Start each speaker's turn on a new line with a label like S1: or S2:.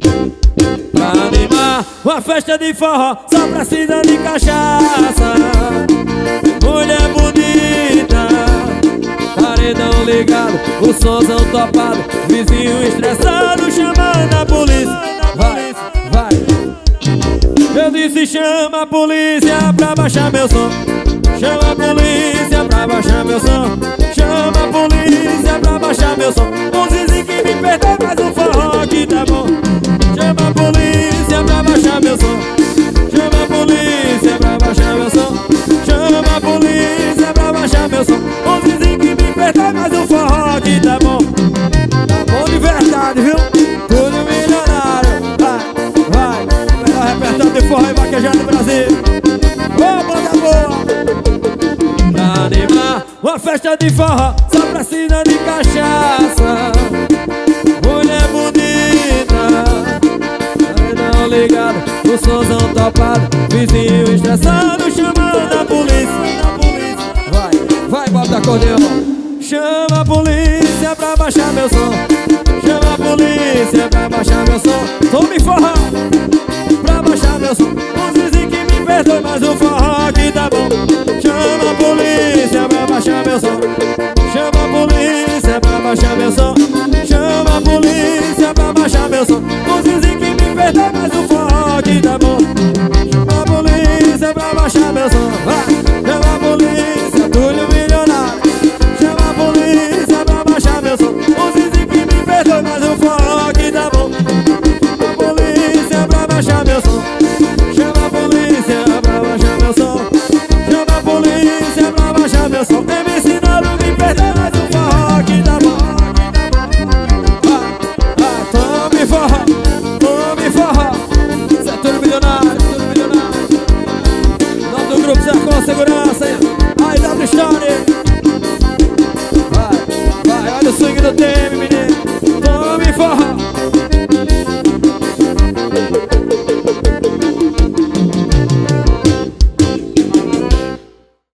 S1: Pra animar uma festa de forró só precisa de cachaça. Mulher bonita, paredão ligado, o somzão topado, vizinho estressado chamando a polícia. Vai, vai. Eu disse chama a polícia pra baixar meu som. Chama a polícia pra baixar meu som. Chama a polícia pra baixar meu som. Um zizi que me perdeu, mas um forró que tá bom. Chama a polícia pra baixar meu som. Chama a polícia pra baixar meu som. Chama a polícia pra baixar meu som. Um zizi que me perdeu, mas um forró que tá bom. Tá bom de verdade, viu? Tudo milionário. Vai, vai. Melhor repertório de forró e vaquejado no Brasil. Ô, banda boa! Pra animar uma festa de forró só precisa de cachaça. Mulher bonita, paredão ligado, o somzão topado, vizinho estressado chamando a polícia. Vai, bota acordeão. Chama a polícia pra baixar meu som. Chama a polícia pra baixar meu som. Tome forró pra baixar meu som. Um zizi que me perdoe, mas o forró que tá bom. Chama a polícia pra baixar meu som. Chama a polícia pra baixar meu som. Chama a polícia pra baixar meu som. Um zizi que me perdoe, mas o forró que tá bom. Chama a polícia pra baixar meu som. Vai, chama a polícia, Túlio milionário. Chama a polícia pra baixar meu som. Um zizi que me perdoe, mas o forró que tá bom. Chama a polícia pra baixar meu som. Chama a polícia pra baixar meu som. Chama a polícia pra baixar meu som. Tem me ensinado a me perder, mas o forró que tá bom. Tome forró, tome forró. Isso é tudo milionário, tudo milionário. Nome do grupo Zé com segurança aí. Aí, W Story. Vai, olha o swing do tempo.